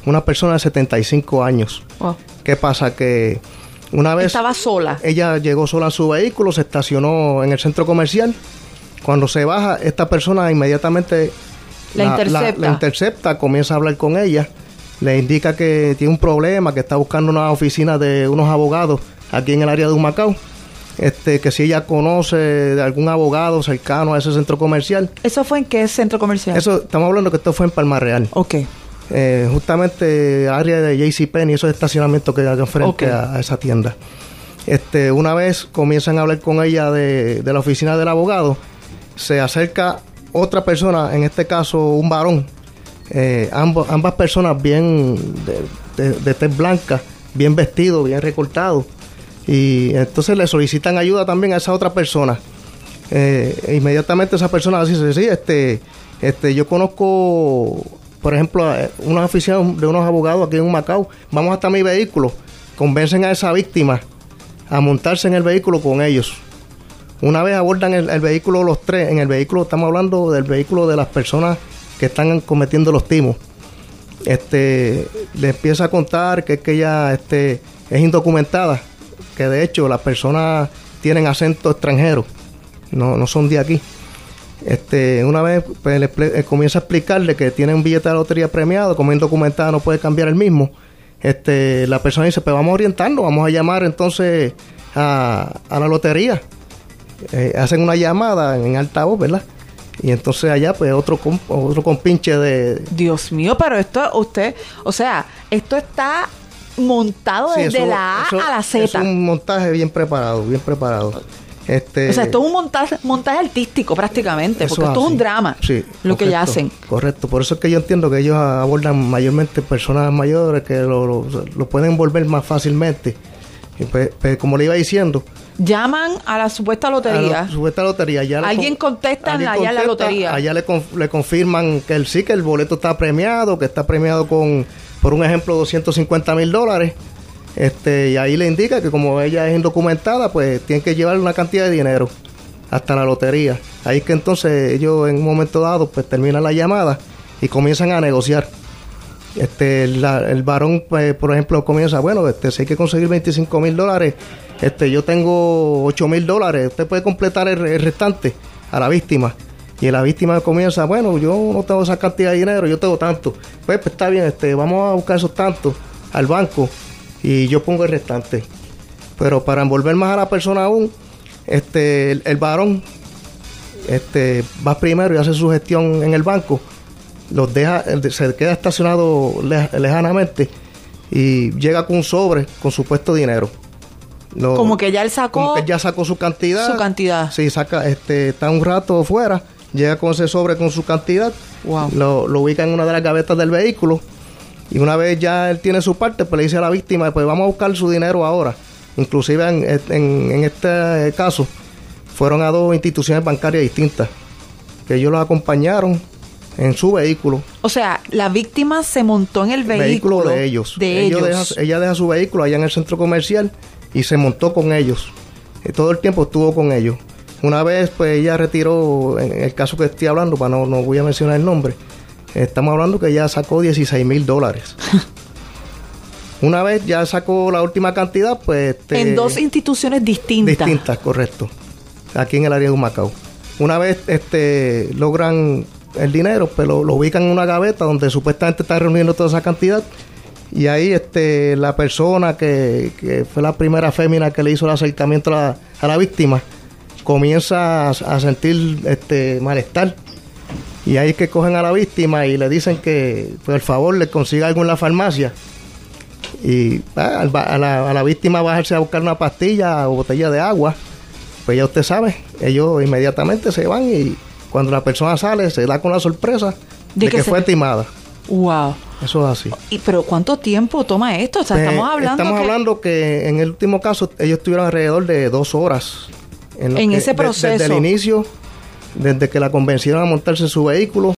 una persona de 75 años. Wow. ¿Qué pasa? Que una vez... Estaba sola. Ella llegó sola a su vehículo, se estacionó en el centro comercial. Cuando se baja, esta persona inmediatamente la intercepta, comienza a hablar con ella, le indica que tiene un problema, que está buscando una oficina de unos abogados aquí en el área de Humacao, que si ella conoce de algún abogado cercano a ese centro comercial. ¿Eso fue en qué centro comercial? Eso, estamos hablando que esto fue en Palma Real. Ok. Justamente área de JCPenney, esos estacionamientos que hay frente a esa tienda. Una vez comienzan a hablar con ella de la oficina del abogado, se acerca otra persona, en este caso un varón, ambas personas bien de tez blanca, bien vestidos, bien recortados, y entonces le solicitan ayuda también a esa otra persona. Inmediatamente esa persona dice, sí, yo conozco, por ejemplo, una oficina de unos abogados aquí en Humacao, vamos hasta mi vehículo, convencen a esa víctima a montarse en el vehículo con ellos. Una vez abordan el vehículo los tres, en el vehículo, estamos hablando del vehículo de las personas que están cometiendo los timos. Le empieza a contar que es que ella es indocumentada, que de hecho las personas tienen acento extranjero, no son de aquí. Una vez pues, comienza a explicarle que tiene un billete de lotería premiado, como indocumentada no puede cambiar el mismo. La persona dice, pues vamos a orientarnos, vamos a llamar entonces a la lotería. Hacen una llamada en altavoz, ¿verdad? Y entonces allá pues otro compinche de... Dios mío, pero esto esto está montado sí, desde la A a la Z. Es un montaje bien preparado. O sea, esto es un montaje artístico prácticamente, porque esto es un drama, sí, lo que ellas hacen. Correcto, por eso es que yo entiendo que ellos abordan mayormente personas mayores que lo pueden envolver más fácilmente. Y pues, como le iba diciendo... Llaman a la supuesta lotería. Alguien contesta allá en la lotería. Allá le confirman que el boleto está premiado, que está premiado por un ejemplo, $250,000. Y ahí le indica que como ella es indocumentada, pues tienen que llevar una cantidad de dinero hasta la lotería. Ahí es que entonces ellos en un momento dado pues terminan la llamada y comienzan a negociar. El varón, pues, por ejemplo, comienza, bueno, si hay que conseguir $25,000, yo tengo $8,000, usted puede completar el restante a la víctima. Y la víctima comienza, bueno, yo no tengo esa cantidad de dinero, yo tengo tanto. Pues está bien, vamos a buscar esos tantos al banco y yo pongo el restante. Pero para envolver más a la persona aún, el varón va primero y hace su gestión en el banco, los deja, se queda estacionado lejanamente y llega con un sobre con supuesto dinero. Como que ya él sacó. Como que ya sacó su cantidad. Su cantidad. Sí, está un rato fuera, llega con ese sobre con su cantidad. Wow. Lo ubica en una de las gavetas del vehículo. Y una vez ya él tiene su parte, pues le dice a la víctima, pues vamos a buscar su dinero ahora. Inclusive en este caso, fueron a 2 instituciones bancarias distintas, que ellos los acompañaron en su vehículo. O sea, la víctima se montó en el vehículo de ellos. Ella deja su vehículo allá en el centro comercial y se montó con ellos. Todo el tiempo estuvo con ellos. Una vez, pues ella retiró, en el caso que estoy hablando, para no voy a mencionar el nombre, estamos hablando que ella sacó $16,000. Una vez ya sacó la última cantidad, pues... en 2 instituciones distintas. Distintas, correcto. Aquí en el área de Humacao. Una vez logran el dinero, pues lo ubican en una gaveta donde supuestamente está reuniendo toda esa cantidad. Y ahí la persona que fue la primera fémina que le hizo el acercamiento a la víctima, comienza a sentir malestar. Y ahí es que cogen a la víctima y le dicen que por favor le consiga algo en la farmacia. Y a la víctima bajarse a buscar una pastilla o botella de agua. Pues ya usted sabe, ellos inmediatamente se van y cuando la persona sale se da con la sorpresa de que fue timada. Wow. Eso es así. ¿Pero cuánto tiempo toma esto? O sea, estamos hablando que en el último caso ellos estuvieron alrededor de 2 horas. En ese proceso. Desde el inicio, desde que la convencieron a montarse en su vehículo